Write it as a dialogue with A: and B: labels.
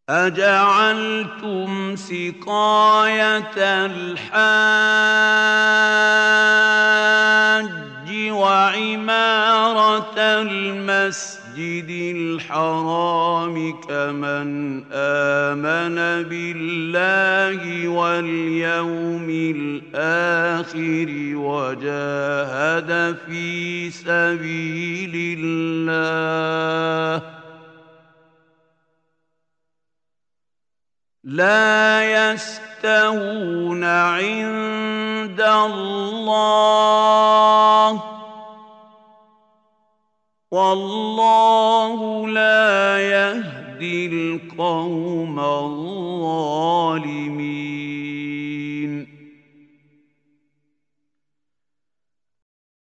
A: أجعلتم سقاية الحاج وعمارة المسجد الحرام كمن آمن بالله واليوم الآخر وجاهد في سبيل الله لا يستوون عند الله والله لا يهدي القوم الظالمين.